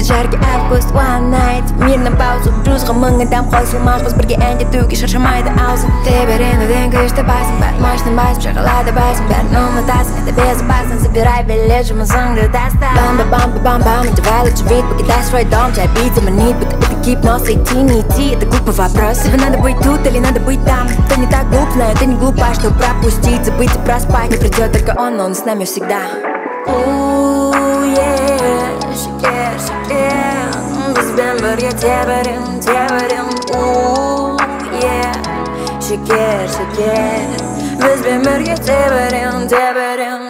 жаркий август, one night. Мир на паузу, друзья, мы там хосил махус, бірге әндетуге шаршамайды аузы. Теберен күшті басым, бар мощным басым, шоколада басым, бәрін ұмытасың, это безопасно. Забирай билет, жұмысыңды таста. Бам-бам-бам-бам-бам, давай лучше вид, покидай свой дом, тебя бить манит, будто это гипноз, идти, не идти, это глупый вопрос. Тебе надо быть тут или надо быть там? Ты не так глуп, знаю, ты не глупа, что пропустить, забыть и проспать. Не придет только он, но он с нами всегда. Шекер, шекер, бізбен бірге тебірін, тебірін. Шекер, шекер, бізбен бірге тебірін, тебірін.